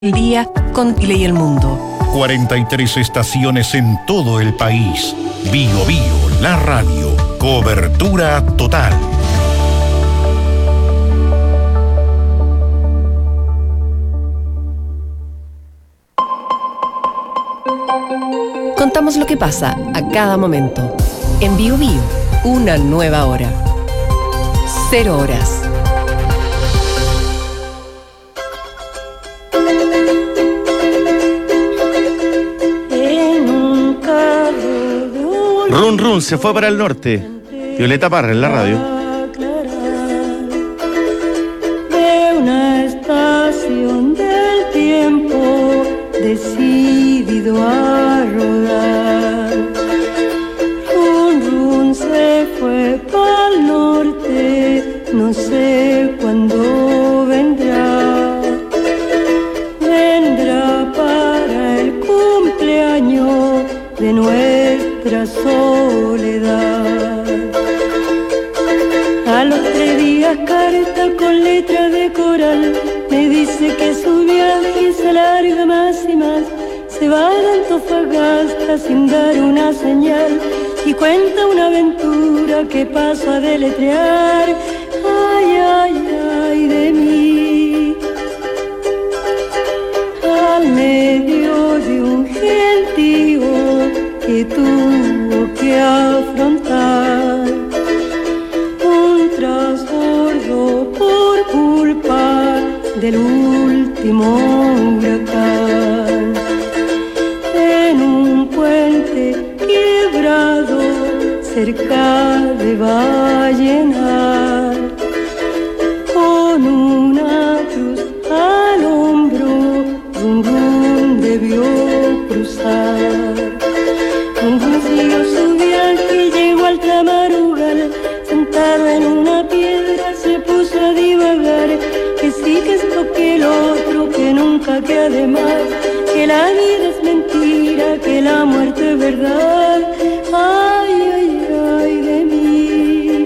El día con Chile y el mundo. 43 estaciones en todo el país. Bio Bio, la radio. Cobertura total. Contamos lo que pasa a cada momento. En Bio Bio, una nueva hora. 0 horas. Run Run se fue para el norte. Violeta Parra en la radio. De una estación del tiempo decidido a rodar. Run Run se fue para el norte, no sé cuándo vendrá. Vendrá para el cumpleaños de nuestra soledad. A los 3 días carta con letra de coral, me dice que su viaje se alarga más y más. Se va de Antofagasta sin dar una señal y cuenta una aventura que paso a deletrear. Ay, ay, ay de mí. Al medio de un gentío que tuvo que afrontar un trasbordo por culpa del último huracán. En un puente quebrado cerca de Vallenar, con una cruz al hombro, Run Run debió cruzar. Run Run siguió su viaje y llegó al Tamarugal. Sentado en una piedra se puso a divagar, que sí, que esto, que el otro, que nunca, que además, que la vida es mentira, que la muerte es verdad. Ay, ay, ay de mí.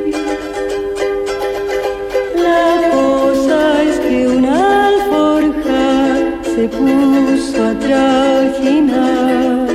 La cosa es que una alforja se puso a trajinar,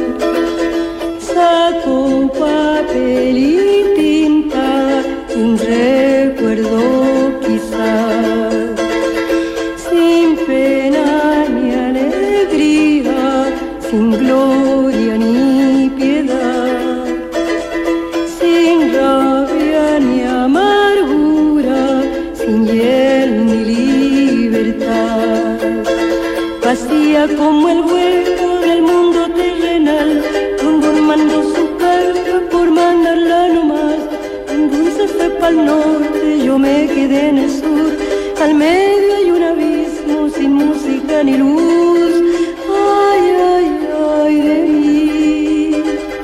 sacó papel y tinta, un recuerdo quizás, sin pena ni alegría, sin gloria ni piedad, sin rabia ni amargura, sin hiel ni libertad. Vacía como el hueco del mundo terrenal, Run Run mandó su carta por mandarla nomás. Run Run se fue pa'l norte, yo me quedé en el sur. Al medio hay un abismo sin música ni luz. Ay, ay, ay de mí.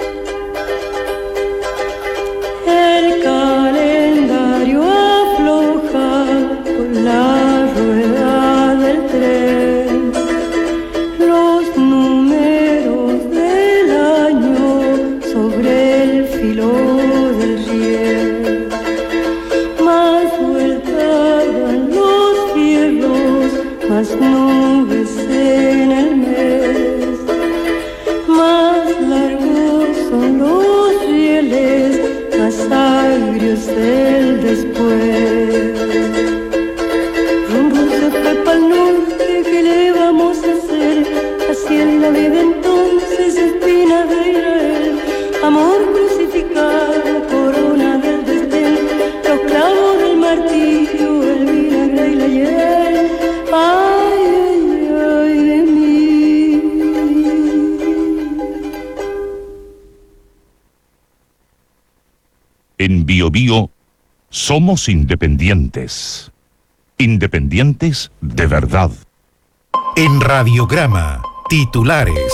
El calendario afloja con la rueda del tren. Los números del año sobre el filo del riel. Más vueltas dan los fierros, más nubes en el mes. Más largos son los rieles, más agrios el después. Run Run se fue pa'l norte, ¿qué le vamos a hacer? Así es la vida entonces, espina de Israel. Amor crucificado, corona del desdén, los clavos del martirio, el vinagre y la hiel. Ay, ay, ay de mí. En Bio Bio somos independientes. Independientes de verdad. En Radiograma, titulares.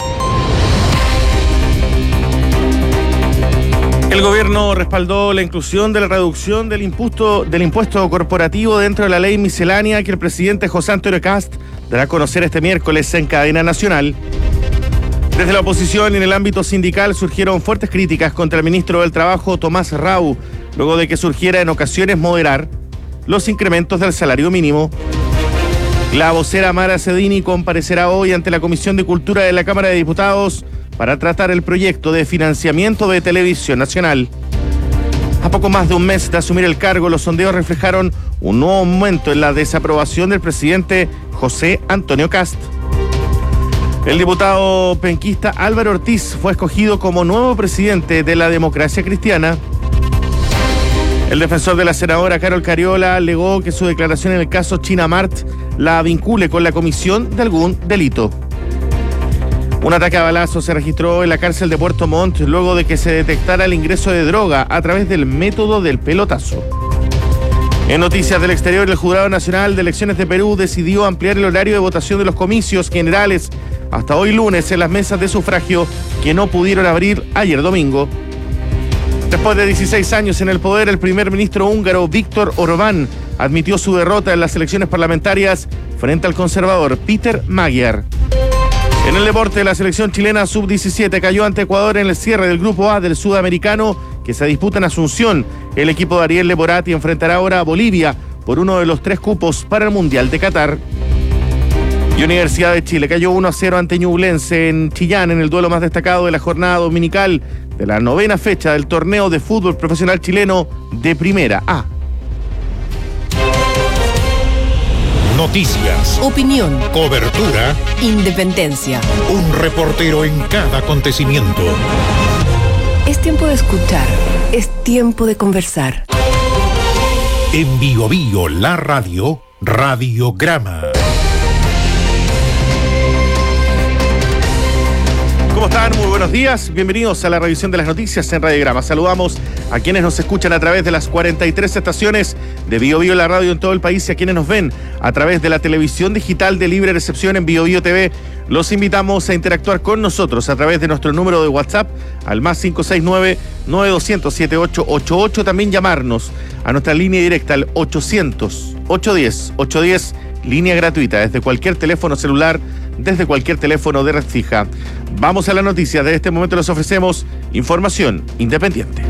El gobierno respaldó la inclusión de la reducción del impuesto corporativo dentro de la ley miscelánea que el presidente José Antonio Kast dará a conocer este miércoles en cadena nacional. Desde la oposición y en el ámbito sindical surgieron fuertes críticas contra el ministro del Trabajo, Tomás Rau, luego de que surgiera en ocasiones moderar los incrementos del salario mínimo. La vocera Mara Cedini comparecerá hoy ante la Comisión de Cultura de la Cámara de Diputados para tratar el proyecto de financiamiento de Televisión Nacional. A poco más de un mes de asumir el cargo, los sondeos reflejaron un nuevo aumento en la desaprobación del presidente José Antonio Kast. El diputado penquista Álvaro Ortiz fue escogido como nuevo presidente de la Democracia Cristiana. El defensor de la senadora Carol Cariola alegó que su declaración en el caso China Mart la vincule con la comisión de algún delito. Un ataque a balazos se registró en la cárcel de Puerto Montt luego de que se detectara el ingreso de droga a través del método del pelotazo. En noticias del exterior, el Jurado Nacional de Elecciones de Perú decidió ampliar el horario de votación de los comicios generales hasta hoy lunes en las mesas de sufragio que no pudieron abrir ayer domingo. Después de 16 años en el poder, el primer ministro húngaro Viktor Orbán admitió su derrota en las elecciones parlamentarias frente al conservador Peter Magyar. En el deporte, la selección chilena sub-17 cayó ante Ecuador en el cierre del Grupo A del Sudamericano que se disputa en Asunción. El equipo de Ariel Leporati enfrentará ahora a Bolivia por uno de los 3 cupos para el Mundial de Qatar. Y Universidad de Chile cayó 1-0 ante Ñublense en Chillán en el duelo más destacado de la jornada dominical de la 9ª fecha del torneo de fútbol profesional chileno de Primera A. Noticias, Opinión, cobertura, independencia. un reportero en cada acontecimiento. Es tiempo de escuchar, es tiempo de conversar. En Bio Bio, la radio, Radiograma. ¿Cómo están? Muy buenos días. Bienvenidos a la revisión de las noticias en Radiograma. Saludamos a quienes nos escuchan a través de las 43 estaciones de Bio Bio, la radio en todo el país, y a quienes nos ven a través de la televisión digital de libre recepción en Bio Bio TV. Los invitamos a interactuar con nosotros a través de nuestro número de WhatsApp al más 569-9200-7888. También llamarnos a nuestra línea directa al 800-810-810, línea gratuita desde cualquier teléfono celular, desde cualquier teléfono de red fija. Vamos a la noticia. De este momento les ofrecemos información independiente.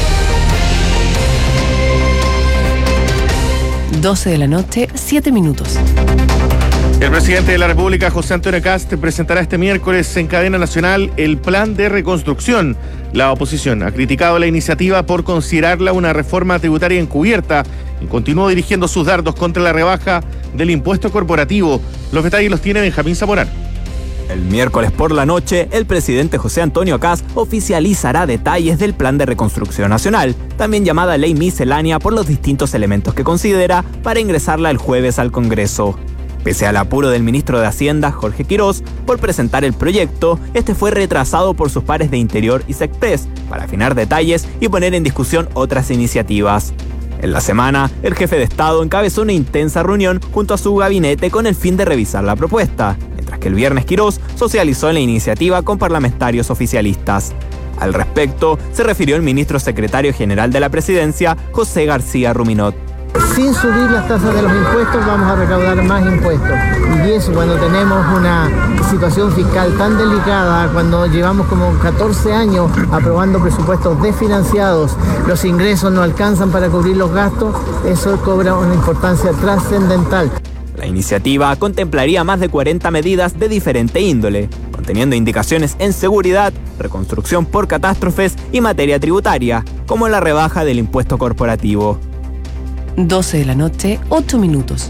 12 de la noche, 7 minutos. El presidente de la República, José Antonio Kast, presentará este miércoles en cadena nacional el plan de reconstrucción. La oposición ha criticado la iniciativa por considerarla una reforma tributaria encubierta y continuó dirigiendo sus dardos contra la rebaja del impuesto corporativo. Los detalles los tiene Benjamín Zamorano. El miércoles por la noche, el presidente José Antonio Kast oficializará detalles del Plan de Reconstrucción Nacional, también llamada Ley Miscelánea por los distintos elementos que considera, para ingresarla el jueves al Congreso. Pese al apuro del ministro de Hacienda, Jorge Quirós, por presentar el proyecto, este fue retrasado por sus pares de Interior y Sexpress para afinar detalles y poner en discusión otras iniciativas. En la semana, el jefe de Estado encabezó una intensa reunión junto a su gabinete con el fin de revisar la propuesta, mientras que el viernes Quirós socializó la iniciativa con parlamentarios oficialistas. Al respecto, se refirió el ministro secretario general de la Presidencia, José García Ruminot. Sin subir las tasas de los impuestos vamos a recaudar más impuestos. Y eso cuando tenemos una situación fiscal tan delicada, cuando llevamos como 14 años aprobando presupuestos desfinanciados, los ingresos no alcanzan para cubrir los gastos, eso cobra una importancia trascendental. La iniciativa contemplaría más de 40 medidas de diferente índole, conteniendo indicaciones en seguridad, reconstrucción por catástrofes y materia tributaria, como la rebaja del impuesto corporativo. 12 de la noche, 8 minutos.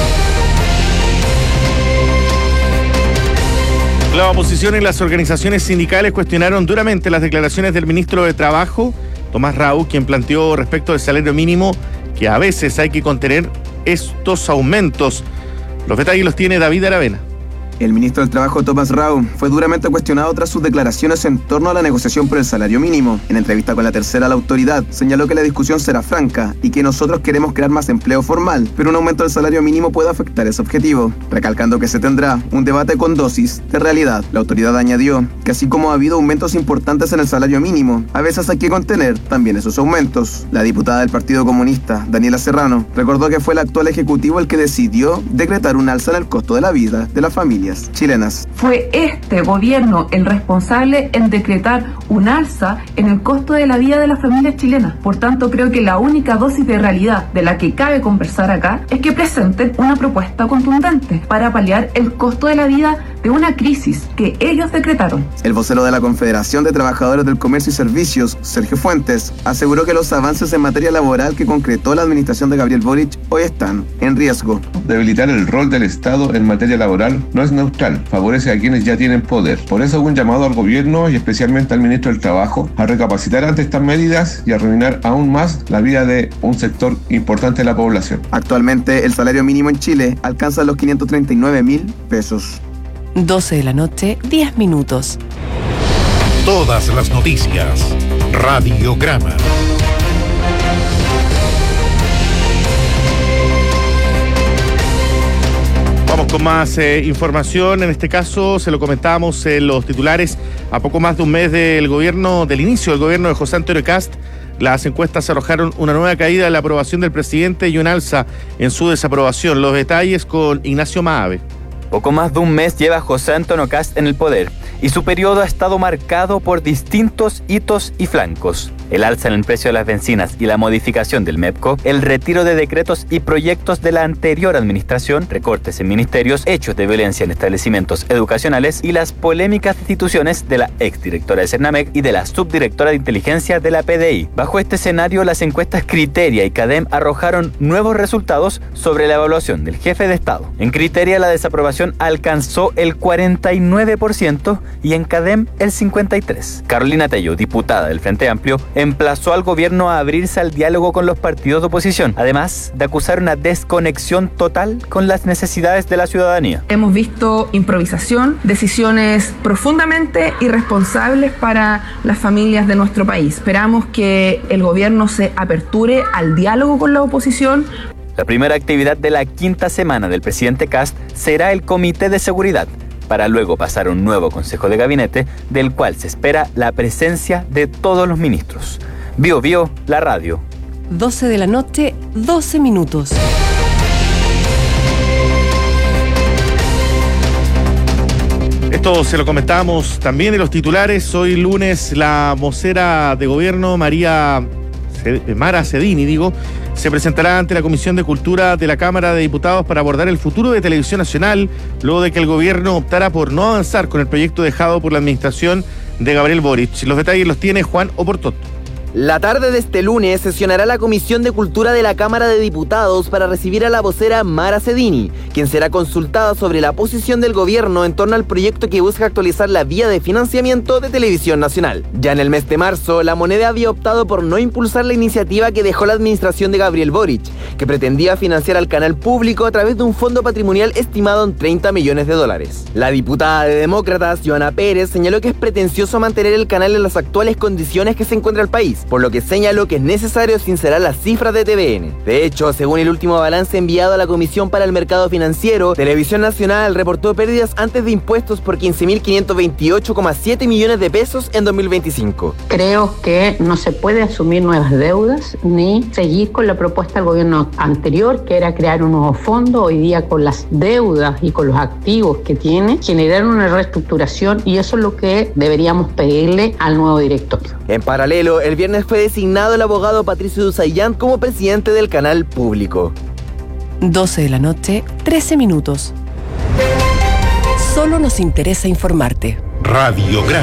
La oposición y las organizaciones sindicales cuestionaron duramente las declaraciones del ministro de Trabajo, Tomás Rau, quien planteó respecto del salario mínimo que a veces hay que contener estos aumentos. Los detalles los tiene David Aravena. El ministro del Trabajo, Tomás Rau, fue duramente cuestionado tras sus declaraciones en torno a la negociación por el salario mínimo. En entrevista con La Tercera, la autoridad señaló que la discusión será franca y que nosotros queremos crear más empleo formal, pero un aumento del salario mínimo puede afectar ese objetivo, recalcando que se tendrá un debate con dosis de realidad. La autoridad añadió que así como ha habido aumentos importantes en el salario mínimo, a veces hay que contener también esos aumentos. La diputada del Partido Comunista, Daniela Serrano, recordó que fue el actual Ejecutivo el que decidió decretar un alza en el costo de la vida de la familia familias chilenas. Fue este gobierno el responsable en decretar un alza en el costo de la vida de las familias chilenas. Por tanto, creo que la única dosis de realidad de la que cabe conversar acá es que presenten una propuesta contundente para paliar el costo de la vida de una crisis que ellos decretaron. El vocero de la Confederación de Trabajadores del Comercio y Servicios, Sergio Fuentes, aseguró que los avances en materia laboral que concretó la administración de Gabriel Boric hoy están en riesgo. Debilitar el rol del Estado en materia laboral no es neutral, favorece a quienes ya tienen poder. Por eso hago un llamado al gobierno y especialmente al ministro del Trabajo a recapacitar ante estas medidas y arruinar aún más la vida de un sector importante de la población. Actualmente el salario mínimo en Chile alcanza los 539.000 pesos. 12 de la noche, 10 minutos. Todas las noticias. Radiograma. Vamos con más información. En este caso, se lo comentábamos en los titulares, a poco más de un mes del inicio del gobierno de José Antonio Kast, las encuestas arrojaron una nueva caída en la aprobación del presidente y un alza en su desaprobación. Los detalles con Ignacio Maave. Poco más de un mes lleva José Antonio Kast en el poder y su periodo ha estado marcado por distintos hitos y flancos. El alza en el precio de las bencinas y la modificación del MEPCO, el retiro de decretos y proyectos de la anterior administración, recortes en ministerios, hechos de violencia en establecimientos educacionales y las polémicas destituciones de la exdirectora de Cernamec y de la subdirectora de inteligencia de la PDI. Bajo este escenario, las encuestas Criteria y CADEM arrojaron nuevos resultados sobre la evaluación del jefe de Estado. En Criteria, la desaprobación alcanzó el 49% y en CADEM el 53%. Carolina Tello, diputada del Frente Amplio, emplazó al gobierno a abrirse al diálogo con los partidos de oposición, además de acusar una desconexión total con las necesidades de la ciudadanía. Hemos visto improvisación, decisiones profundamente irresponsables para las familias de nuestro país. Esperamos que el gobierno se aperture al diálogo con la oposición. La primera actividad de la quinta semana del presidente Kast será el Comité de Seguridad, para luego pasar a un nuevo Consejo de Gabinete, del cual se espera la presencia de todos los ministros. Bio Bio, la radio. 12 de la noche, 12 minutos. Esto se lo comentábamos también en los titulares. Hoy lunes, la vocera de gobierno, Mara Cedini, se presentará ante la Comisión de Cultura de la Cámara de Diputados para abordar el futuro de Televisión Nacional, luego de que el gobierno optara por no avanzar con el proyecto dejado por la administración de Gabriel Boric. Los detalles los tiene Juan Oportot. La tarde de este lunes sesionará la Comisión de Cultura de la Cámara de Diputados para recibir a la vocera Mara Cedini, quien será consultada sobre la posición del gobierno en torno al proyecto que busca actualizar la vía de financiamiento de Televisión Nacional. Ya en el mes de marzo, la Moneda había optado por no impulsar la iniciativa que dejó la administración de Gabriel Boric, que pretendía financiar al canal público a través de un fondo patrimonial estimado en $30 millones. La diputada de Demócratas, Joana Pérez, señaló que es pretencioso mantener el canal en las actuales condiciones que se encuentra el país, por lo que señaló que es necesario sincerar las cifras de TVN. De hecho, según el último balance enviado a la Comisión para el Mercado Financiero, Televisión Nacional reportó pérdidas antes de impuestos por 15.528,7 millones de pesos en 2025. Creo que no se puede asumir nuevas deudas ni seguir con la propuesta del gobierno anterior, que era crear un nuevo fondo. Hoy día, con las deudas y con los activos que tiene, generar una reestructuración, y eso es lo que deberíamos pedirle al nuevo directorio. En paralelo, el viernes fue designado el abogado Patricio Duzayán como presidente del canal público. 12 de la noche, 13 minutos. Solo nos interesa informarte. Radiograma.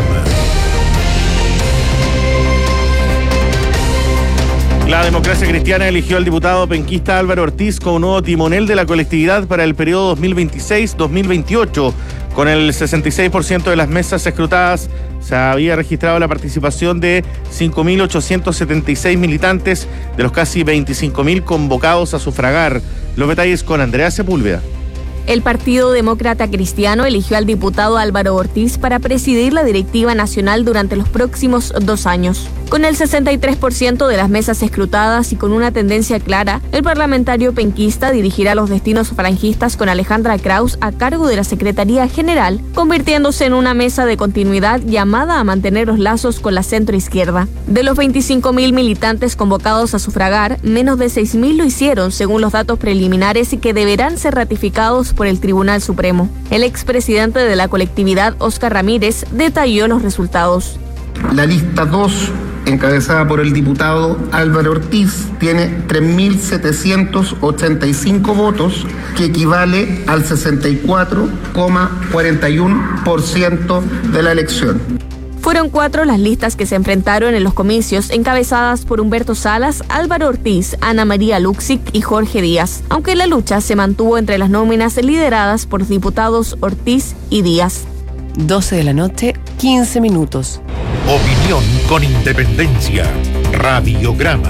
La Democracia Cristiana eligió al diputado penquista Álvaro Ortiz como nuevo timonel de la colectividad para el periodo 2026-2028. Con el 66% de las mesas escrutadas, se había registrado la participación de 5.876 militantes de los casi 25.000 convocados a sufragar. Los detalles con Andrea Sepúlveda. El Partido Demócrata Cristiano eligió al diputado Álvaro Ortiz para presidir la directiva nacional durante los próximos 2 años. Con el 63% de las mesas escrutadas y con una tendencia clara, el parlamentario penquista dirigirá los destinos franjistas con Alejandra Kraus a cargo de la Secretaría General, convirtiéndose en una mesa de continuidad llamada a mantener los lazos con la centroizquierda. De los 25.000 militantes convocados a sufragar, menos de 6.000 lo hicieron según los datos preliminares y que deberán ser ratificados por el Tribunal Supremo. El expresidente de la colectividad, Óscar Ramírez, detalló los resultados. La lista 2, encabezada por el diputado Álvaro Ortiz, tiene 3.785 votos, que equivale al 64,41% de la elección. Fueron 4 las listas que se enfrentaron en los comicios, encabezadas por Humberto Salas, Álvaro Ortiz, Ana María Luxic y Jorge Díaz, aunque la lucha se mantuvo entre las nóminas lideradas por los diputados Ortiz y Díaz. 12 de la noche, 15 minutos. Opinión con independencia. Radiograma.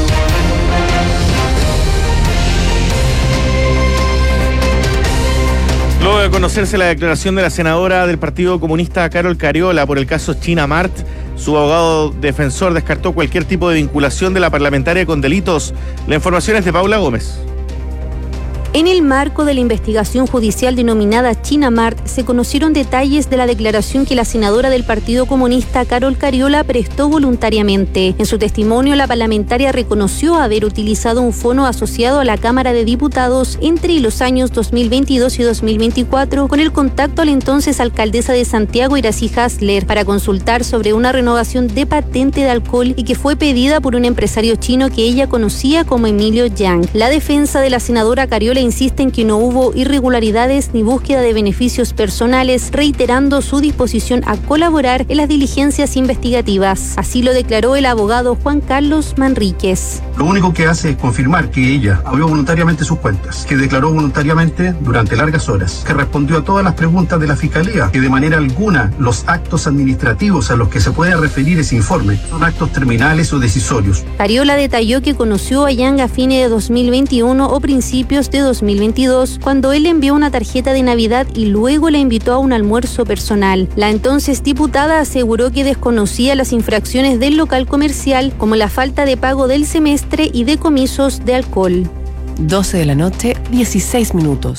Luego de conocerse la declaración de la senadora del Partido Comunista Carol Cariola por el caso China Mart, su abogado defensor descartó cualquier tipo de vinculación de la parlamentaria con delitos. La información es de Paula Gómez. En el marco de la investigación judicial denominada China Mart, se conocieron detalles de la declaración que la senadora del Partido Comunista, Carol Cariola, prestó voluntariamente. En su testimonio, la parlamentaria reconoció haber utilizado un fono asociado a la Cámara de Diputados entre los años 2022 y 2024 con el contacto a la entonces alcaldesa de Santiago, Iracy Hasler, para consultar sobre una renovación de patente de alcohol y que fue pedida por un empresario chino que ella conocía como Emilio Yang. La defensa de la senadora Cariola insiste en que no hubo irregularidades ni búsqueda de beneficios personales, reiterando su disposición a colaborar en las diligencias investigativas. Así lo declaró el abogado Juan Carlos Manríquez. Lo único que hace es confirmar que ella abrió voluntariamente sus cuentas, que declaró voluntariamente durante largas horas, que respondió a todas las preguntas de la Fiscalía, que de manera alguna los actos administrativos a los que se puede referir ese informe son actos terminales o decisorios. Cariola detalló que conoció a Yang a fines de 2021 o principios de 2022, cuando él envió una tarjeta de Navidad y luego la invitó a un almuerzo personal. La entonces diputada aseguró que desconocía las infracciones del local comercial, como la falta de pago del semestre y decomisos de alcohol. 12 de la noche, 16 minutos.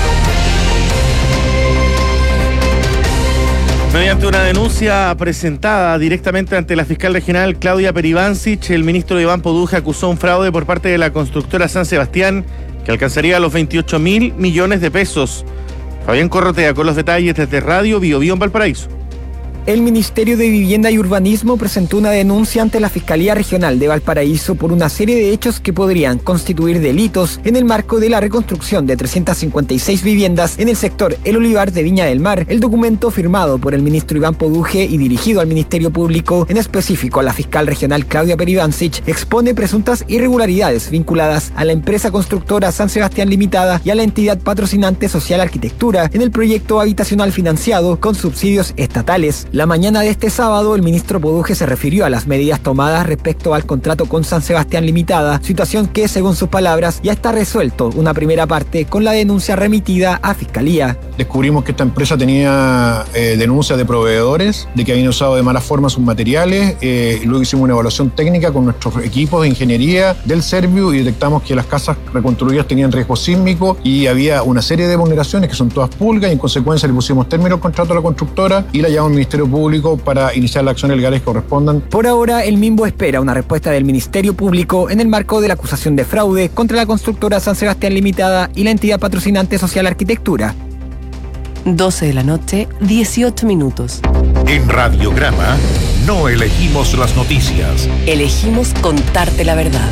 Mediante una denuncia presentada directamente ante la fiscal regional Claudia Peribancic, el ministro Iván Poduje acusó un fraude por parte de la constructora San Sebastián que alcanzaría los 28.000 millones de pesos. Fabián Corrotea con los detalles desde Radio Bio Bio en Valparaíso. El Ministerio de Vivienda y Urbanismo presentó una denuncia ante la Fiscalía Regional de Valparaíso por una serie de hechos que podrían constituir delitos en el marco de la reconstrucción de 356 viviendas en el sector El Olivar de Viña del Mar. El documento firmado por el ministro Iván Poduje y dirigido al Ministerio Público, en específico a la fiscal regional Claudia Peribancic, expone presuntas irregularidades vinculadas a la empresa constructora San Sebastián Limitada y a la entidad patrocinante Social Arquitectura en el proyecto habitacional financiado con subsidios estatales. La mañana de este sábado, el ministro Poduje se refirió a las medidas tomadas respecto al contrato con San Sebastián Limitada, situación que, según sus palabras, ya está resuelto una primera parte con la denuncia remitida a Fiscalía. Descubrimos que esta empresa tenía denuncias de proveedores, de que habían usado de mala forma sus materiales, luego hicimos una evaluación técnica con nuestros equipos de ingeniería del Serviu y detectamos que las casas reconstruidas tenían riesgo sísmico y había una serie de vulneraciones que son todas públicas y en consecuencia le pusimos término al contrato a la constructora y la llamamos al Ministerio Público para iniciar las acciones legales que correspondan. Por ahora, el MIMBO espera una respuesta del Ministerio Público en el marco de la acusación de fraude contra la constructora San Sebastián Limitada y la entidad patrocinante Social Arquitectura. 12 de la noche, 18 minutos. En Radiograma no elegimos las noticias. Elegimos contarte la verdad.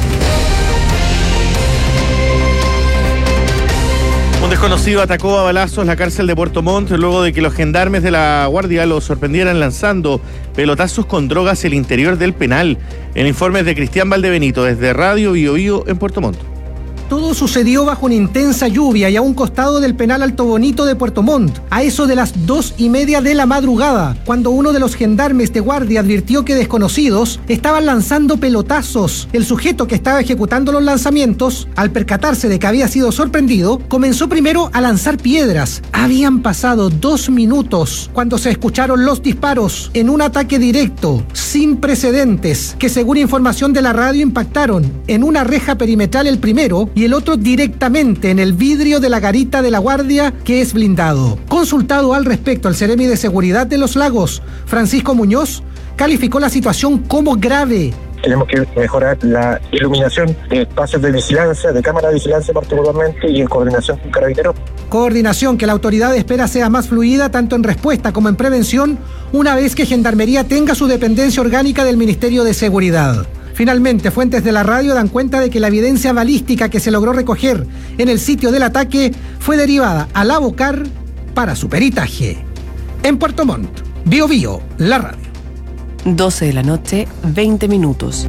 Un desconocido atacó a balazos la cárcel de Puerto Montt luego de que los gendarmes de la Guardia lo sorprendieran lanzando pelotazos con drogas hacia el interior del penal. El informe es de Cristian Valdebenito desde Radio Bio Bio en Puerto Montt. Todo sucedió bajo una intensa lluvia y a un costado del penal Alto Bonito de Puerto Montt, a eso de las 2:30 de la madrugada, cuando uno de los gendarmes de guardia advirtió que desconocidos estaban lanzando pelotazos. El sujeto que estaba ejecutando los lanzamientos, al percatarse de que había sido sorprendido, comenzó primero a lanzar piedras. Habían pasado 2 minutos cuando se escucharon los disparos en un ataque directo, sin precedentes, que según información de la radio impactaron en una reja perimetral el primero y el otro directamente en el vidrio de la garita de la Guardia, que es blindado. Consultado al respecto al Seremi de Seguridad de Los Lagos, Francisco Muñoz, calificó la situación como grave. tenemos que mejorar la iluminación de espacios de vigilancia, de cámara de vigilancia particularmente, y en coordinación con Carabineros. Coordinación que la autoridad espera sea más fluida tanto en respuesta como en prevención, una vez que Gendarmería tenga su dependencia orgánica del Ministerio de Seguridad. Finalmente, fuentes de la radio dan cuenta de que la evidencia balística que se logró recoger en el sitio del ataque fue derivada a la Bocar para su peritaje. En Puerto Montt, Bío Bío, la radio. 12 de la noche, 20 minutos.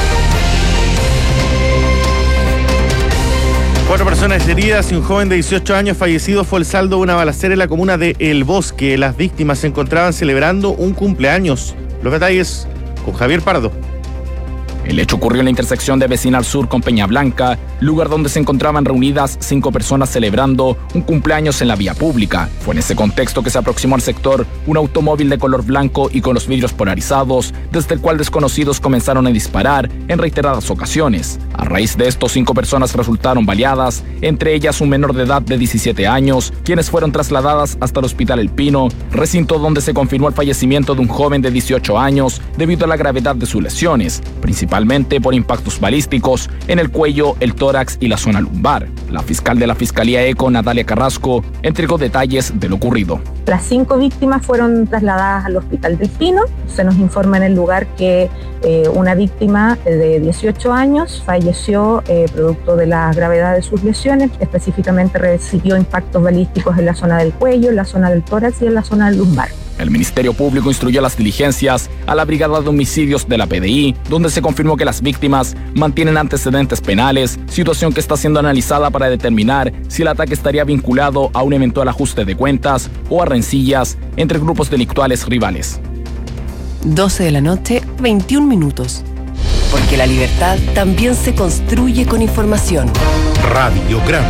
4 personas heridas y un joven de 18 años fallecido fue el saldo de una balacera en la comuna de El Bosque. Las víctimas se encontraban celebrando un cumpleaños. Los detalles con Javier Pardo. El hecho ocurrió en la intersección de Vecinal Sur con Peña Blanca, lugar donde se encontraban reunidas 5 personas celebrando un cumpleaños en la vía pública. Fue en ese contexto que se aproximó al sector un automóvil de color blanco y con los vidrios polarizados, desde el cual desconocidos comenzaron a disparar en reiteradas ocasiones. A raíz de esto, 5 personas resultaron baleadas, entre ellas un menor de edad de 17 años, quienes fueron trasladadas hasta el Hospital El Pino, recinto donde se confirmó el fallecimiento de un joven de 18 años debido a la gravedad de sus lesiones, principalmente por impactos balísticos en el cuello, el tórax y la zona lumbar. La fiscal de la Fiscalía ECO, Natalia Carrasco, entregó detalles de lo ocurrido. Las 5 víctimas fueron trasladadas al Hospital del Pino. Se nos informa en el lugar que una víctima de 18 años falleció producto de la gravedad de sus lesiones. Específicamente recibió impactos balísticos en la zona del cuello, en la zona del tórax y en la zona lumbar. El Ministerio Público instruyó las diligencias a la Brigada de Homicidios de la PDI, donde se confirmó que las víctimas mantienen antecedentes penales, situación que está siendo analizada para determinar si el ataque estaría vinculado a un eventual ajuste de cuentas o a rencillas entre grupos delictuales rivales. 12 de la noche, 21 minutos. Porque la libertad también se construye con información. Radiograma.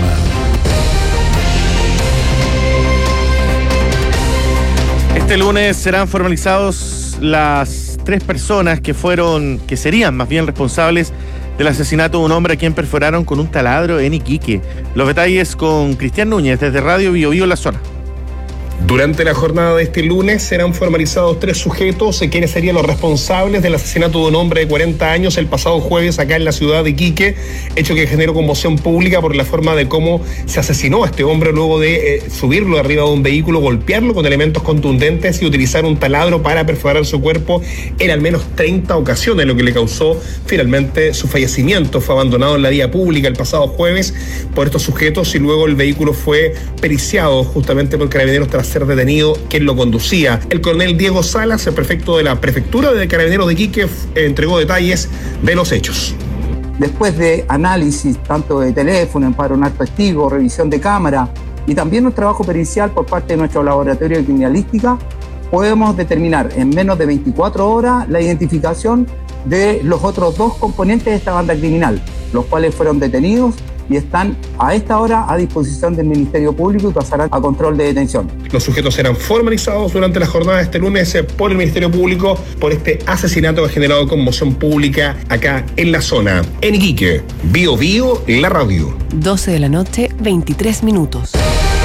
Este lunes serán formalizados las 3 personas que serían más bien responsables del asesinato de un hombre a quien perforaron con un taladro en Iquique. Los detalles con Cristian Núñez desde Radio Bío Bío La Zona. Durante la jornada de este lunes serán formalizados 3 sujetos, quienes serían los responsables del asesinato de un hombre de 40 años el pasado jueves acá en la ciudad de Iquique, hecho que generó conmoción pública por la forma de cómo se asesinó a este hombre luego de subirlo arriba de un vehículo, golpearlo con elementos contundentes y utilizar un taladro para perforar su cuerpo en al menos 30 ocasiones, lo que le causó finalmente su fallecimiento. Fue abandonado en la vía pública el pasado jueves por estos sujetos y luego el vehículo fue periciado justamente por Carabineros tras ser detenido quien lo conducía. El coronel Diego Salas, el prefecto de la Prefectura de Carabineros de Iquique, entregó detalles de los hechos. Después de análisis tanto de teléfono, empadronar testigos, revisión de cámara y también un trabajo pericial por parte de nuestro laboratorio de criminalística, podemos determinar en menos de 24 horas la identificación de los otros 2 componentes de esta banda criminal, los cuales fueron detenidos y están a esta hora a disposición del Ministerio Público y pasarán a control de detención. Los sujetos serán formalizados durante la jornada de este lunes por el Ministerio Público por este asesinato que ha generado conmoción pública acá en la zona. En Iquique, Bío Bío, la radio. 12 de la noche, 23 minutos.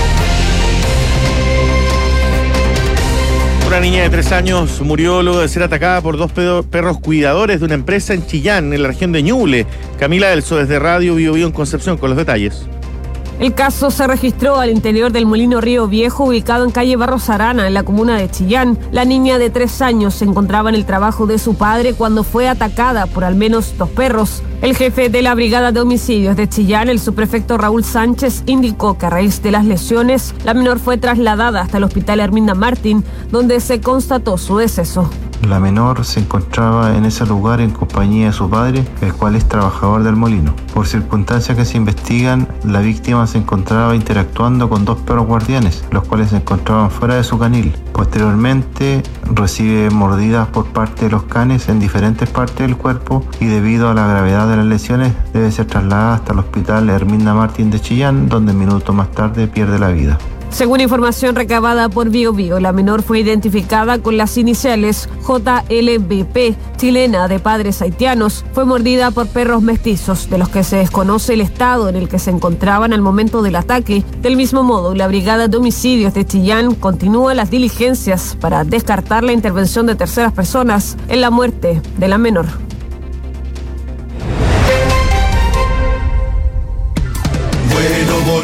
Una niña de 3 años murió luego de ser atacada por 2 perros cuidadores de una empresa en Chillán, en la región de Ñuble. Camila Elso, desde Radio Bío Bío en Concepción, con los detalles. El caso se registró al interior del Molino Río Viejo, ubicado en calle Barros Arana, en la comuna de Chillán. La niña de 3 años se encontraba en el trabajo de su padre cuando fue atacada por al menos 2 perros. El jefe de la Brigada de Homicidios de Chillán, el subprefecto Raúl Sánchez, indicó que a raíz de las lesiones, la menor fue trasladada hasta el Hospital Herminda Martín, donde se constató su deceso. La menor se encontraba en ese lugar en compañía de su padre, el cual es trabajador del molino. Por circunstancias que se investigan, la víctima se encontraba interactuando con 2 perros guardianes, los cuales se encontraban fuera de su canil. Posteriormente, recibe mordidas por parte de los canes en diferentes partes del cuerpo y debido a la gravedad de las lesiones, debe ser trasladada hasta el Hospital Herminda Martín de Chillán, donde minutos más tarde pierde la vida. Según información recabada por Bío Bío, la menor fue identificada con las iniciales JLBP, chilena de padres haitianos. Fue mordida por perros mestizos, de los que se desconoce el estado en el que se encontraban al momento del ataque. Del mismo modo, la Brigada de Homicidios de Chillán continúa las diligencias para descartar la intervención de terceras personas en la muerte de la menor.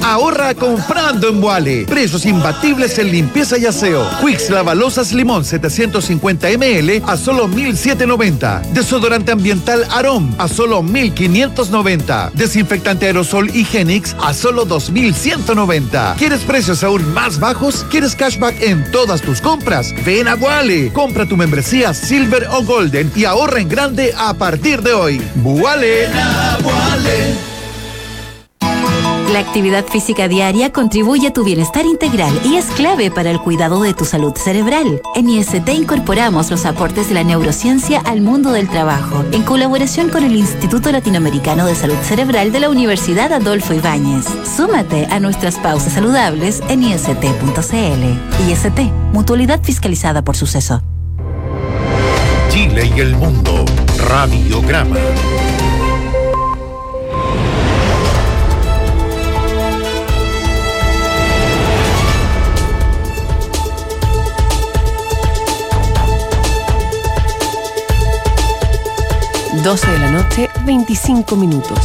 Ahorra comprando en Vuale. Precios imbatibles en limpieza y aseo. Quicks Lavalosas Limón 750 ml a solo 1.790. Desodorante ambiental Arom a solo 1.590. Desinfectante aerosol Higienix a solo 2.190. ¿Quieres precios aún más bajos? ¿Quieres cashback en todas tus compras? Ven a Vuale. Compra tu membresía Silver o Golden y ahorra en grande a partir de hoy. Vuale. La actividad física diaria contribuye a tu bienestar integral y es clave para el cuidado de tu salud cerebral. En IST incorporamos los aportes de la neurociencia al mundo del trabajo, en colaboración con el Instituto Latinoamericano de Salud Cerebral de la Universidad Adolfo Ibáñez. Súmate a nuestras pausas saludables en ist.cl. IST, mutualidad fiscalizada por Suceso. Chile y el mundo. Radiograma. de la noche, 25 minutos.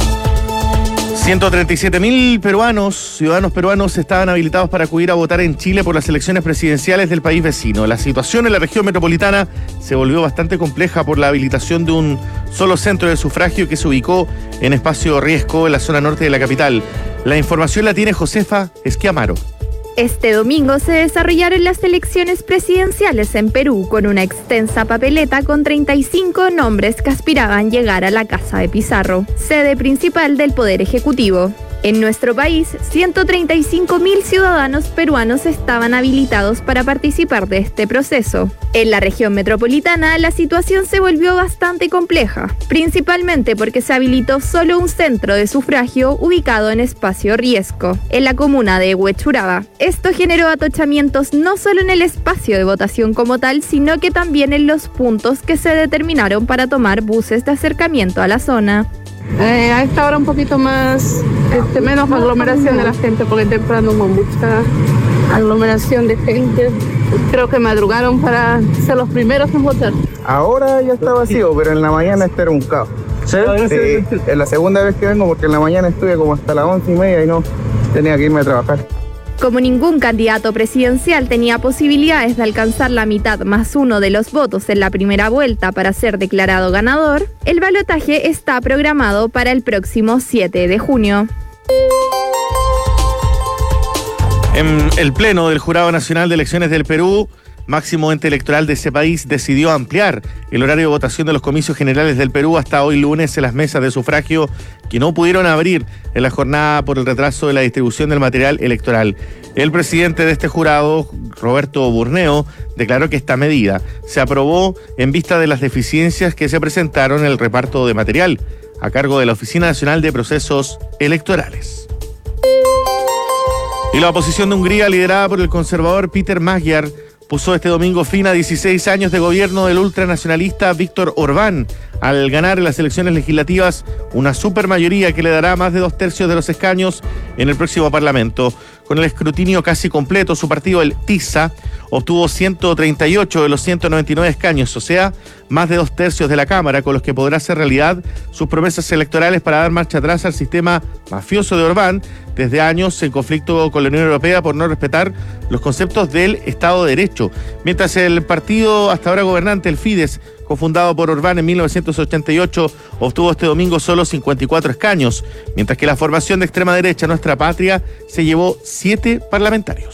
137.000 peruanos, ciudadanos peruanos, estaban habilitados para acudir a votar en Chile por las elecciones presidenciales del país vecino. La situación en la región metropolitana se volvió bastante compleja por la habilitación de un solo centro de sufragio que se ubicó en Espacio Riesco, en la zona norte de la capital. La información la tiene Josefa Esquiamaro. Este domingo se desarrollaron las elecciones presidenciales en Perú con una extensa papeleta con 35 nombres que aspiraban llegar a la Casa de Pizarro, sede principal del Poder Ejecutivo. En nuestro país, 135.000 ciudadanos peruanos estaban habilitados para participar de este proceso. En la región metropolitana, la situación se volvió bastante compleja, principalmente porque se habilitó solo un centro de sufragio ubicado en Espacio Riesco, en la comuna de Huechuraba. Esto generó atochamientos no solo en el espacio de votación como tal, sino que también en los puntos que se determinaron para tomar buses de acercamiento a la zona. A esta hora un poquito más, menos aglomeración de la gente, porque temprano hubo mucha aglomeración de gente. Creo que madrugaron para ser los primeros en votar. Ahora ya está vacío, pero en la mañana este era un caos. ¿Sí? Es la segunda vez que vengo porque en la mañana estuve como hasta las 11:30 y no tenía que irme a trabajar. Como ningún candidato presidencial tenía posibilidades de alcanzar la mitad más uno de los votos en la primera vuelta para ser declarado ganador, el balotaje está programado para el próximo 7 de junio. En el Pleno del Jurado Nacional de Elecciones del Perú, máximo ente electoral de ese país, decidió ampliar el horario de votación de los comicios generales del Perú hasta hoy lunes en las mesas de sufragio que no pudieron abrir en la jornada por el retraso de la distribución del material electoral. El presidente de este jurado, Roberto Burneo, declaró que esta medida se aprobó en vista de las deficiencias que se presentaron en el reparto de material a cargo de la Oficina Nacional de Procesos Electorales. Y la oposición de Hungría, liderada por el conservador Peter Magyar, puso este domingo fin a 16 años de gobierno del ultranacionalista Viktor Orbán, al ganar en las elecciones legislativas una supermayoría que le dará más de 2/3 de los escaños en el próximo Parlamento. Con el escrutinio casi completo, su partido, el TISA, obtuvo 138 de los 199 escaños, o sea, más de 2/3 de la Cámara, con los que podrá hacer realidad sus promesas electorales para dar marcha atrás al sistema mafioso de Orbán, desde años en conflicto con la Unión Europea por no respetar los conceptos del Estado de Derecho. Mientras el partido hasta ahora gobernante, el Fidesz, cofundado por Orbán en 1988, obtuvo este domingo solo 54 escaños, mientras que la formación de extrema derecha, Nuestra Patria, se llevó 7 parlamentarios.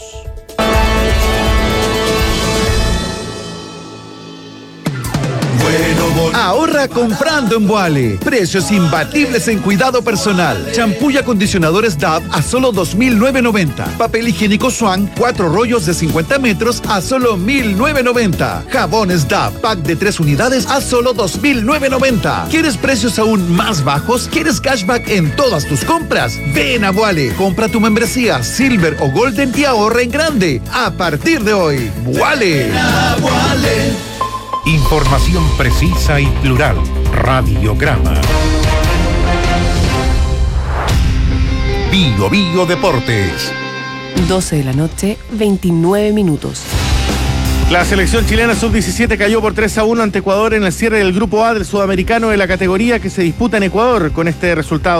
Ahorra comprando en Vuale. Precios imbatibles en cuidado personal. Champú y acondicionadores Dove a solo 2.990. Papel higiénico Swan, 4 rollos de 50 metros a solo 1.990. Jabones Dove, pack de 3 unidades a solo 2.990. ¿Quieres precios aún más bajos? ¿Quieres cashback en todas tus compras? Ven a Vuale. Compra tu membresía Silver o Golden y ahorra en grande. A partir de hoy, Vuale. Información precisa y plural. Radiograma. Bio Bio Deportes. 12 de la noche, 29 minutos. La selección chilena sub-17 cayó por 3-1 ante Ecuador en el cierre del Grupo A del Sudamericano de la categoría que se disputa en Ecuador. Con este resultado,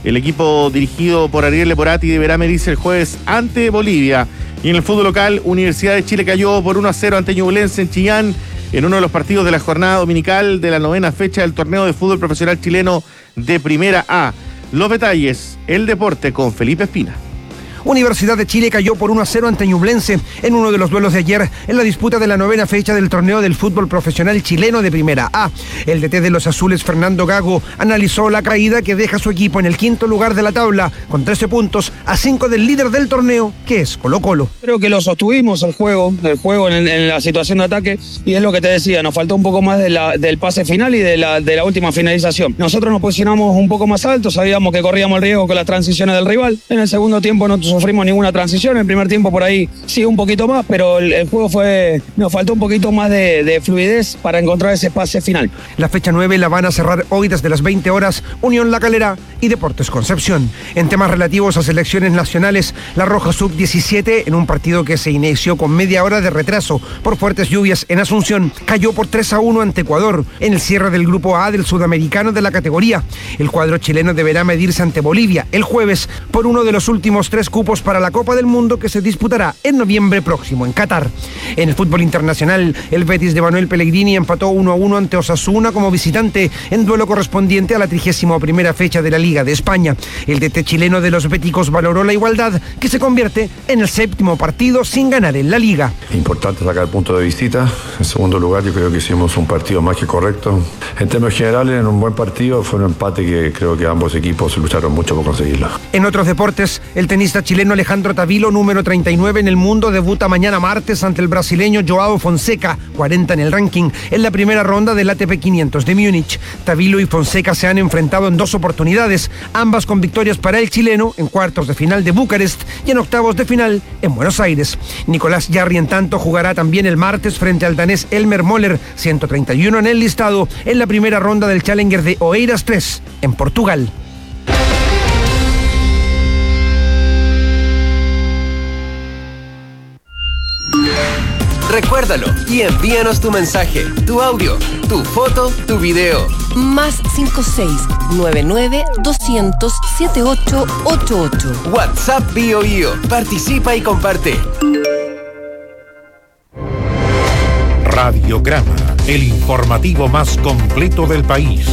El equipo dirigido por Ariel Leporati deberá medirse el jueves ante Bolivia. Y en el fútbol local, Universidad de Chile cayó por 1-0 ante Ñublense en Chillán en uno de los partidos de la jornada dominical de la 9ª fecha del torneo de fútbol profesional chileno de Primera A. Los detalles, el deporte con Felipe Espina. Universidad de Chile cayó por 1-0 ante Ñublense en uno de los duelos de ayer en la disputa de la 9ª fecha del torneo del fútbol profesional chileno de Primera A. El DT de los azules, Fernando Gago, analizó la caída que deja su equipo en el 5º lugar de la tabla, con 13 puntos a 5 del líder del torneo, que es Colo-Colo. Creo que lo sostuvimos el juego en la situación de ataque, y es lo que te decía, nos faltó un poco más del pase final y de la última finalización. Nosotros nos posicionamos un poco más alto, sabíamos que corríamos el riesgo con las transiciones del rival. En el segundo tiempo no sufrimos ninguna transición, en el primer tiempo por ahí sí un poquito más, pero el juego nos faltó un poquito más de fluidez para encontrar ese pase final. La fecha 9 la van a cerrar hoy desde las 20 horas Unión La Calera y Deportes Concepción. En temas relativos a selecciones nacionales, la Roja Sub-17, en un partido que se inició con media hora de retraso por fuertes lluvias en Asunción, cayó por 3-1 ante Ecuador en el cierre del grupo A del sudamericano de la categoría. El cuadro chileno deberá medirse ante Bolivia el jueves por uno de los últimos 3 cupos para la Copa del Mundo que se disputará en noviembre próximo en Qatar. En el fútbol internacional, el Betis de Manuel Pellegrini empató 1-1 ante Osasuna como visitante en duelo correspondiente a la 31ª fecha de la Liga de España. El DT chileno de los béticos valoró la igualdad, que se convierte en el 7º partido sin ganar en la Liga. Importante sacar el punto de visita. En segundo lugar, yo creo que hicimos un partido más que correcto. En términos generales, en un buen partido, fue un empate que creo que ambos equipos lucharon mucho por conseguirlo. En otros deportes, el tenista chileno Alejandro Tavilo, número 39 en el mundo, debuta mañana martes ante el brasileño Joao Fonseca, 40 en el ranking, en la primera ronda del ATP 500 de Múnich. Tavilo y Fonseca se han enfrentado en 2 oportunidades, ambas con victorias para el chileno en cuartos de final de Bucarest y en octavos de final en Buenos Aires. Nicolás Jarry, en tanto, jugará también el martes frente al danés Elmer Moller, 131 en el listado, en la primera ronda del Challenger de Oeiras 3 en Portugal. Recuérdalo y envíanos tu mensaje, tu audio, tu foto, tu video. Más 56-99-200-7888. WhatsApp BioBio. Participa y comparte. Radiograma, el informativo más completo del país.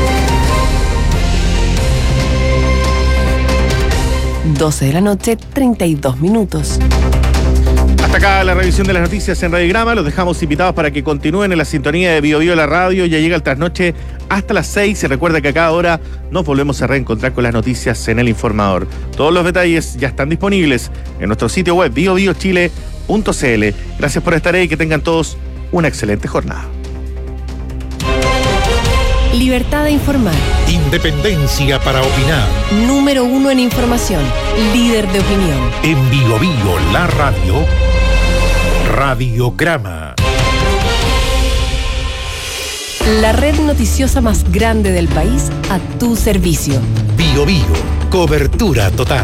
12 de la noche, 32 minutos. Hasta acá la revisión de las noticias en Radiograma. Los dejamos invitados para que continúen en la sintonía de BioBio la radio. Ya llega el trasnoche hasta las 6. Se recuerda que a cada hora nos volvemos a reencontrar con las noticias en El Informador. Todos los detalles ya están disponibles en nuestro sitio web biobiochile.cl. Gracias por estar ahí y que tengan todos una excelente jornada. Libertad de informar. Independencia para opinar. Número 1 en información. Líder de opinión. En BioBio la radio. Radiograma. La red noticiosa más grande del país a tu servicio. BioBio. Cobertura total.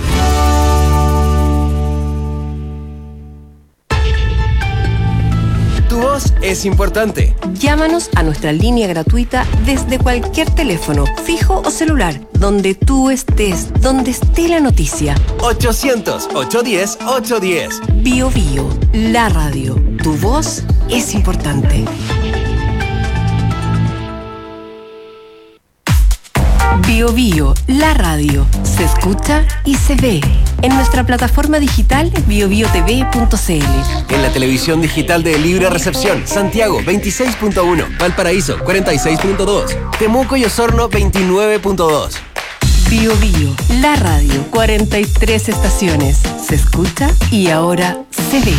Tu voz es importante. Llámanos a nuestra línea gratuita desde cualquier teléfono, fijo o celular, donde tú estés, donde esté la noticia. 800-810-810. BioBio, la radio. Tu voz es importante. BioBio, la radio. Se escucha y se ve. En nuestra plataforma digital biobiotv.cl. En la televisión digital de Libre Recepción, Santiago 26.1, Valparaíso 46.2, Temuco y Osorno 29.2. BioBio, la radio. 43 estaciones. Se escucha y ahora se ve.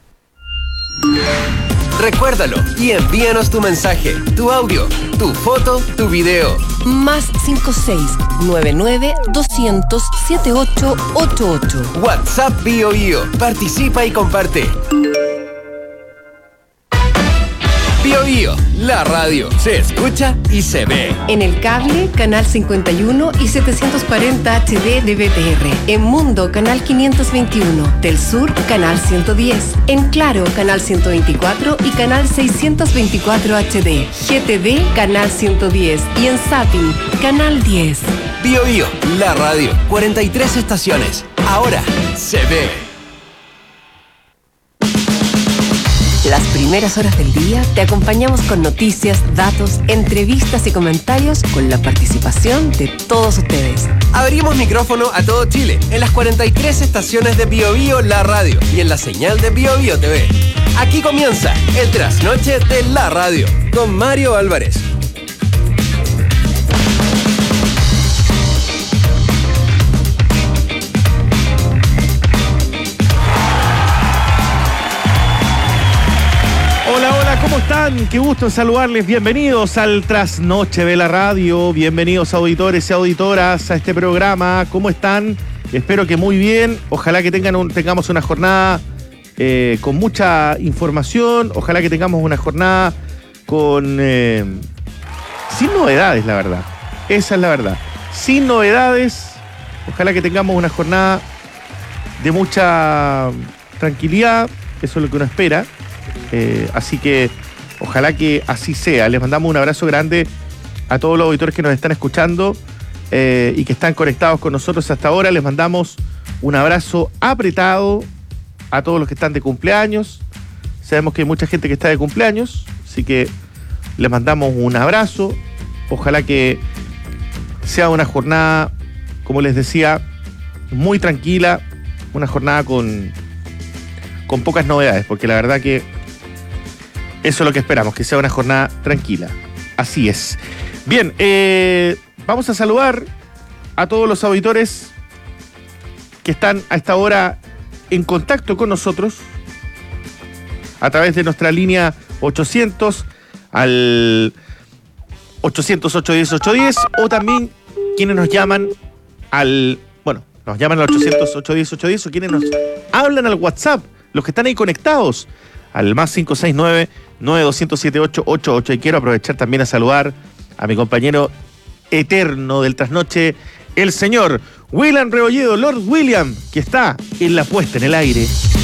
Recuérdalo y envíanos tu mensaje, tu audio, tu foto, tu video. Más 56-99-200-7888. WhatsApp BioBio. Participa y comparte. BioBio, la radio. Se escucha y se ve. En el cable, canal 51 y 740 HD de BTR. En Mundo, canal 521. Del Sur, canal 110. En Claro, canal 124 y canal 624 HD. GTV, canal 110. Y en Zapping, canal 10. Bio Bio, la radio, 43 estaciones. Ahora se ve. Las primeras horas del día te acompañamos con noticias, datos, entrevistas y comentarios con la participación de todos ustedes. Abrimos micrófono a todo Chile en las 43 estaciones de Bio Bio, la radio y en la señal de Bio Bio TV. Aquí comienza el trasnoche de la radio con Mario Álvarez. Hola, ¿cómo están? Qué gusto en saludarles. Bienvenidos al Trasnoche de la Radio. Bienvenidos auditores y auditoras a este programa. ¿Cómo están? Espero que muy bien. Ojalá que tengamos una jornada con mucha información. Ojalá que tengamos una jornada con sin novedades, la verdad. Esa es la verdad. Sin novedades. Ojalá que tengamos una jornada de mucha tranquilidad. Eso es lo que uno espera. Así que ojalá que así sea. Les mandamos un abrazo grande a todos los auditores que nos están escuchando y que están conectados con nosotros hasta ahora. Les mandamos un abrazo apretado a todos los que están de cumpleaños. Sabemos que hay mucha gente que está de cumpleaños, así que les mandamos un abrazo. Ojalá que sea una jornada, como les decía, muy tranquila, una jornada con pocas novedades, porque la verdad que eso es lo que esperamos, que sea una jornada tranquila. Así es. Bien, vamos a saludar a todos los auditores que están a esta hora en contacto con nosotros a través de nuestra línea 800 al 800-810-810 o también quienes nos llaman nos llaman al 800-810-810 o quienes nos hablan al WhatsApp, los que están ahí conectados al más 569-9207-888. Y quiero aprovechar también a saludar a mi compañero eterno del trasnoche, el señor William Rebolledo, Lord William, que está en la puesta en el aire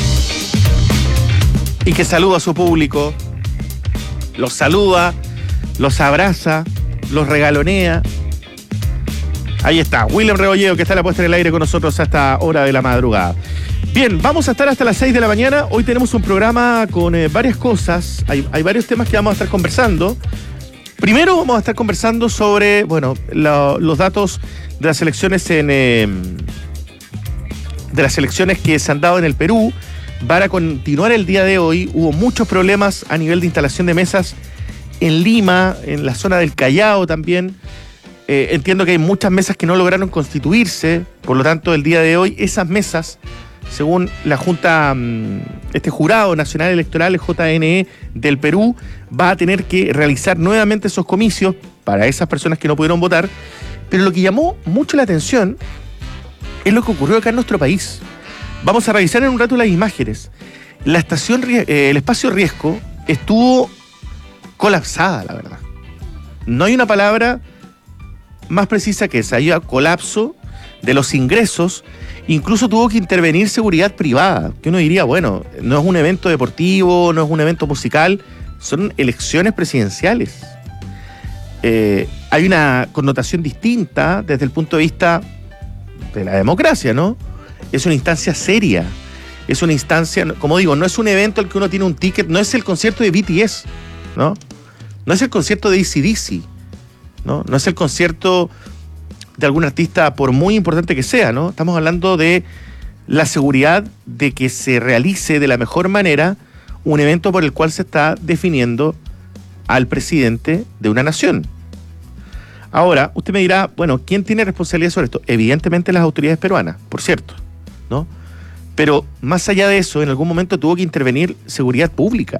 y que saluda a su público, los saluda, los abraza, los regalonea. Ahí está, William Rebolledo, que está en la puesta en el aire con nosotros a esta hora de la madrugada. Bien, vamos a estar hasta las 6 de la mañana. Hoy tenemos un programa con varias cosas. Hay varios temas que vamos a estar conversando. Primero vamos a estar conversando sobre, los datos de las elecciones de las elecciones que se han dado en el Perú. Para continuar el día de hoy, hubo muchos problemas a nivel de instalación de mesas en Lima, en la zona del Callao también. Entiendo que hay muchas mesas que no lograron constituirse, por lo tanto, el día de hoy esas mesas, según la Junta, este Jurado Nacional Electoral, el JNE del Perú, va a tener que realizar nuevamente esos comicios para esas personas que no pudieron votar. Pero lo que llamó mucho la atención es lo que ocurrió acá en nuestro país. Vamos a revisar en un rato las imágenes. La estación, el espacio Riesco estuvo colapsada, la verdad. No hay una palabra más precisa que esa. Hay un colapso de los ingresos. Incluso tuvo que intervenir seguridad privada, que uno diría, no es un evento deportivo, no es un evento musical, son elecciones presidenciales. Hay una connotación distinta desde el punto de vista de la democracia, ¿no? Es una instancia seria, es una instancia, como digo, no es un evento al que uno tiene un ticket, no es el concierto de BTS, ¿no? No es el concierto de AC/DC, ¿no? No es el concierto de algún artista, por muy importante que sea, ¿no? Estamos hablando de la seguridad de que se realice de la mejor manera un evento por el cual se está definiendo al presidente de una nación. Ahora, usted me dirá, ¿quién tiene responsabilidad sobre esto? Evidentemente las autoridades peruanas, por cierto, ¿no? Pero más allá de eso, en algún momento tuvo que intervenir seguridad pública.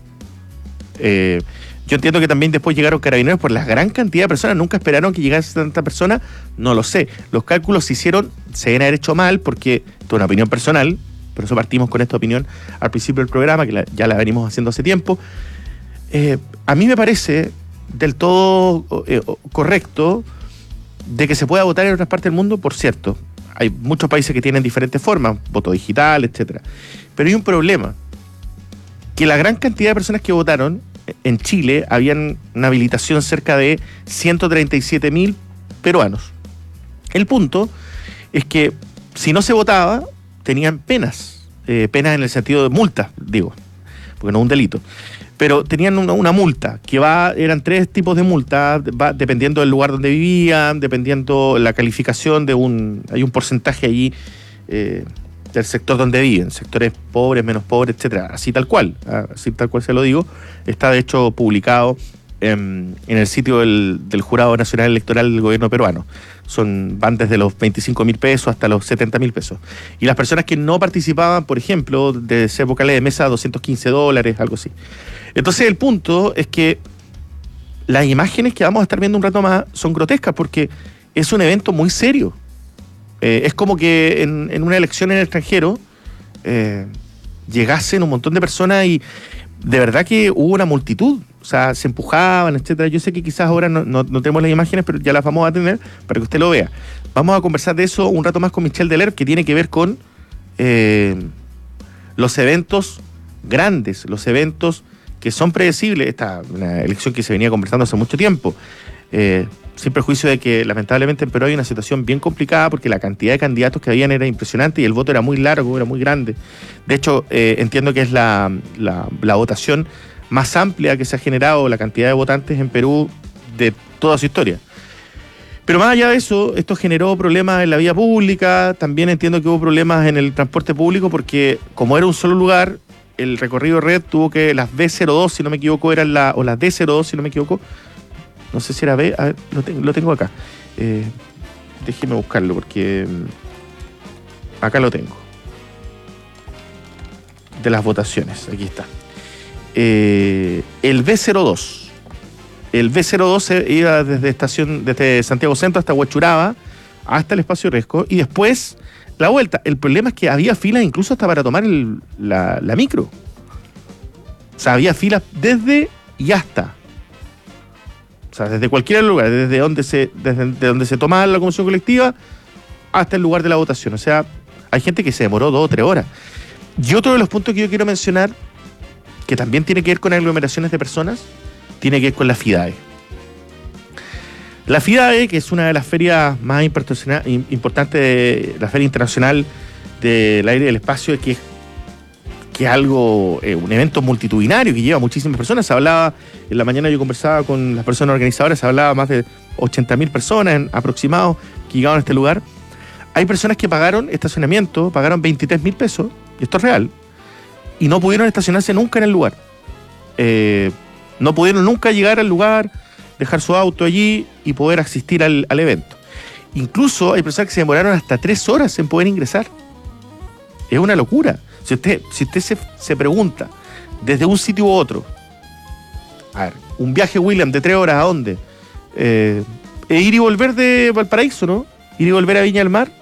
Yo entiendo que también después llegaron carabineros por la gran cantidad de personas. Nunca esperaron que llegase tanta persona. No lo sé. Los cálculos se deben haber hecho mal porque, esto es una opinión personal, por eso partimos con esta opinión al principio del programa, que ya la venimos haciendo hace tiempo. A mí me parece del todo correcto de que se pueda votar en otras partes del mundo, por cierto. Hay muchos países que tienen diferentes formas, voto digital, etcétera. Pero hay un problema, que la gran cantidad de personas que votaron en Chile, habían una habilitación cerca de 137.000 peruanos. El punto es que si no se votaba, tenían penas en el sentido de multas, digo, porque no es un delito. Pero tenían una multa, eran 3 tipos de multa, dependiendo del lugar donde vivían, dependiendo la calificación hay un porcentaje allí del sector donde viven, sectores pobres, menos pobres, etcétera, así tal cual se lo digo, está de hecho publicado en el sitio del Jurado Nacional Electoral del Gobierno peruano. Van desde los 25.000 pesos hasta los 70.000 pesos. Y las personas que no participaban, por ejemplo, de ser vocales de mesa, $215, algo así. Entonces el punto es que las imágenes que vamos a estar viendo un rato más son grotescas porque es un evento muy serio. Es como que en una elección en el extranjero llegasen un montón de personas y de verdad que hubo una multitud. O sea, se empujaban, etcétera. Yo sé que quizás ahora no tenemos las imágenes, pero ya las vamos a tener para que usted lo vea. Vamos a conversar de eso un rato más con Michelle Delerp, que tiene que ver con los eventos grandes, los eventos que son predecibles. Una elección que se venía conversando hace mucho tiempo. Sin perjuicio de que lamentablemente en Perú hay una situación bien complicada porque la cantidad de candidatos que habían era impresionante y el voto era muy largo, era muy grande. De hecho, entiendo que es la votación más amplia que se ha generado, la cantidad de votantes en Perú de toda su historia. Pero más allá de eso, esto generó problemas en la vía pública, también entiendo que hubo problemas en el transporte público porque como era un solo lugar, el recorrido red tuvo que las B02, si no me equivoco, o las D02, si no me equivoco, no sé si era B, a ver, lo tengo acá. Déjeme buscarlo porque acá lo tengo. De las votaciones, aquí está. El B02. El B02 se iba desde Santiago Centro hasta Huachuraba, hasta el Espacio Resco, y después la vuelta. El problema es que había filas incluso hasta para tomar la micro. O sea, había filas desde y hasta. O sea, desde cualquier lugar, desde donde se tomaba la locomoción colectiva hasta el lugar de la votación. O sea, hay gente que se demoró 2 o 3 horas. Y otro de los puntos que yo quiero mencionar, que también tiene que ver con aglomeraciones de personas, tiene que ver con la FIDAE. La FIDAE, que es una de las ferias más importantes, la Feria Internacional del Aire y del Espacio, que es algo, un evento multitudinario que lleva muchísimas personas. Se hablaba, en la mañana yo conversaba con las personas organizadoras, se hablaba más de 80.000 personas aproximados que llegaban a este lugar. Hay personas que pagaron estacionamiento, pagaron 23.000 pesos, y esto es real, y no pudieron estacionarse nunca en el lugar. No pudieron nunca llegar al lugar, dejar su auto allí y poder asistir al evento. Incluso hay personas que se demoraron hasta 3 horas en poder ingresar. Es una locura. Si usted se pregunta, desde un sitio u otro, a ver, un viaje, William, de 3 horas, ¿a dónde? Ir y volver de Valparaíso, ¿no? Ir y volver a Viña del Mar.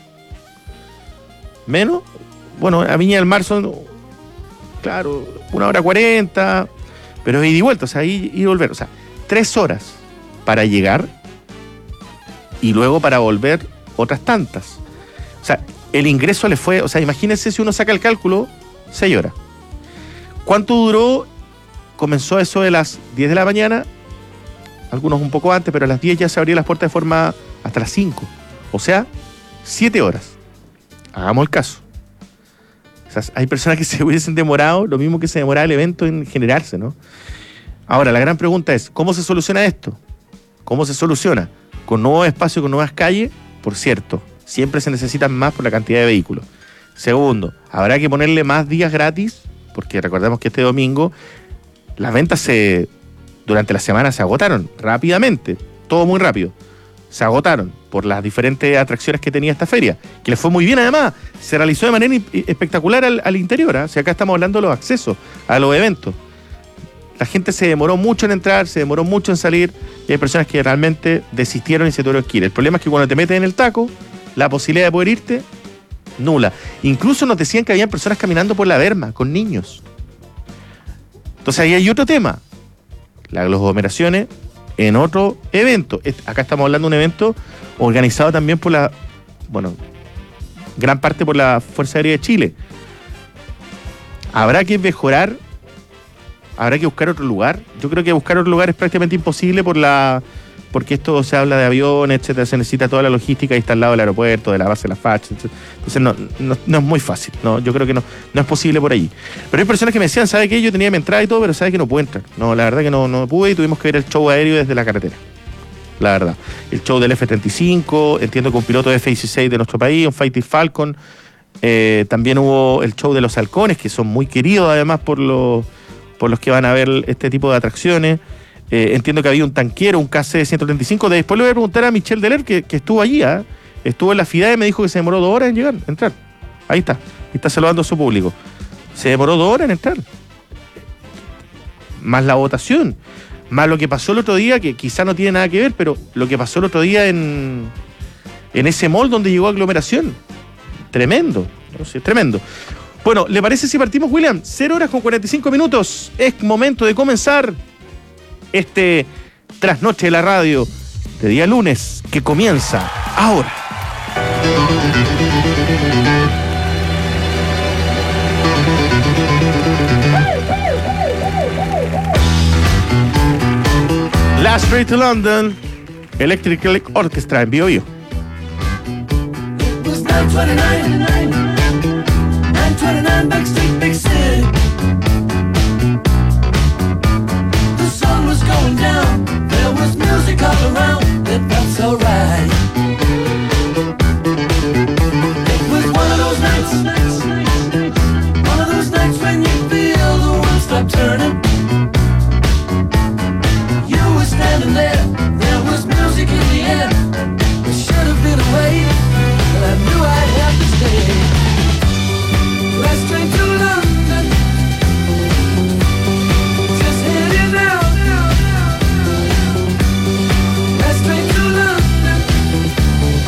¿Menos? Bueno, a Viña del Mar son, claro, 1 hora 40, pero es ida y vuelta, o sea, ir y volver. O sea, 3 horas para llegar y luego para volver otras tantas. O sea, el ingreso le fue, o sea, imagínense si uno saca el cálculo, 6 horas. ¿Cuánto duró? Comenzó eso de las 10 de la mañana, algunos un poco antes, pero a las 10 ya se abrían las puertas de forma hasta las 5. O sea, 7 horas. Hagamos el caso. O sea, hay personas que se hubiesen demorado lo mismo que se demoraba el evento en generarse, ¿no? Ahora, la gran pregunta es, ¿cómo se soluciona esto? ¿Cómo se soluciona? Con nuevos espacios, con nuevas calles, por cierto. Siempre se necesitan más por la cantidad de vehículos. Segundo, habrá que ponerle más días gratis, porque recordemos que este domingo las ventas durante la semana se agotaron rápidamente, todo muy rápido. Se agotaron por las diferentes atracciones que tenía esta feria, que le fue muy bien además, se realizó de manera espectacular al interior, ¿eh? O sea, acá estamos hablando de los accesos a los eventos. La gente se demoró mucho en entrar, se demoró mucho en salir, y hay personas que realmente desistieron y se tuvieron que ir. El problema es que cuando te metes en el taco, la posibilidad de poder irte, nula. Incluso nos decían que habían personas caminando por la berma con niños. Entonces ahí hay otro tema. Las aglomeraciones en otro evento. Acá estamos hablando de un evento organizado también por gran parte por la Fuerza Aérea de Chile. Habrá que mejorar, habrá que buscar otro lugar. Yo creo que buscar otro lugar es prácticamente imposible por porque esto se habla de aviones, etcétera, se necesita toda la logística y está al lado del aeropuerto, de la base de la FACH, entonces no es muy fácil, no, yo creo que no es posible por allí. Pero hay personas que me decían, ¿sabe qué? Yo tenía mi entrada y todo, pero ¿sabe que no puedo entrar? No, la verdad que no pude y tuvimos que ver el show aéreo desde la carretera. La verdad. El show del F-35, entiendo que un piloto de F-16 de nuestro país, un Fighting Falcon. También hubo el show de los halcones, que son muy queridos además por los que van a ver este tipo de atracciones. Entiendo que había un tanquero, un KC-135. Después le voy a preguntar a Michel Deler, que estuvo allí, estuvo en la FIDAE y me dijo que se demoró 2 horas en entrar. Ahí está saludando a su público. Se demoró 2 horas en entrar. Más la votación, más lo que pasó el otro día, que quizá no tiene nada que ver, pero lo que pasó el otro día en ese mall donde llegó aglomeración. Tremendo, ¿no? Sí, tremendo. Bueno, ¿le parece si partimos, William? 0 horas con 45 minutos. Es momento de comenzar este trasnoche de la radio de día lunes, que comienza ahora. Last Street to London, Electric Orchestra en Bio Bio. 929 Backstreet Big City.